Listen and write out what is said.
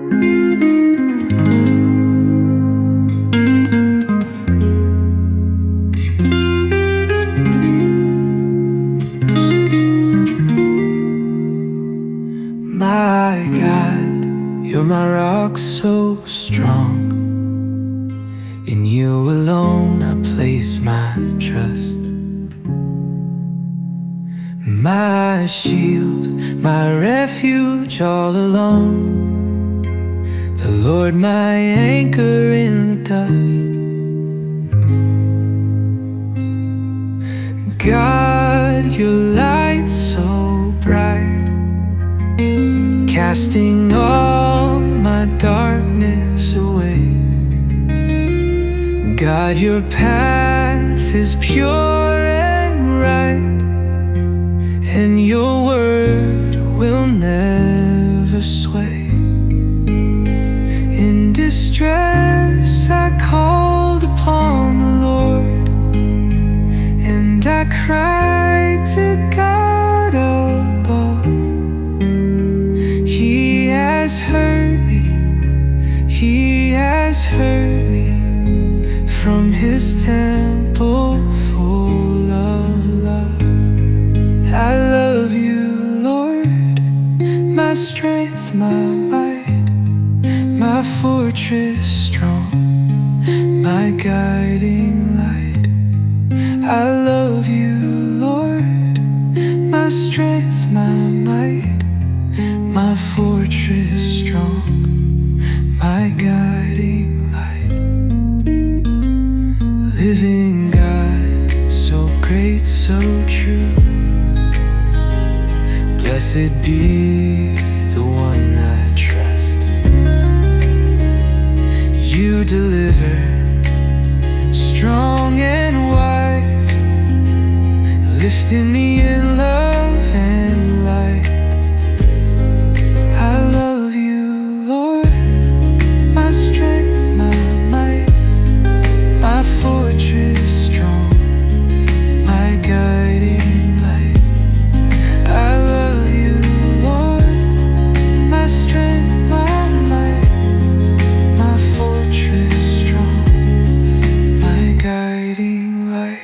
My God, you're my rock so strong. In you alone I place my trust. My shield, my refuge all along. The Lord my anchor in the dust. God, your light so bright, casting all my darkness away. God, your path is pure and right, and your word will never sway. In distress I called upon the Lord, and I cried to God above. He has heard me, He has heard me from His temple full of love. I love you, Lord, my strength, my might, my fortress strong, my guiding light. I love you, Lord, my strength, my might, my fortress strong, my guiding light. Living God, so great, so true. Blessed be the one I trust. You deliver, strong and wise, lifting me in love and light. I love you, Lord, my strength, my might, my fortress strong, my guiding light. I love you, Lord, my strength, my might, my fortress strong, my guiding light.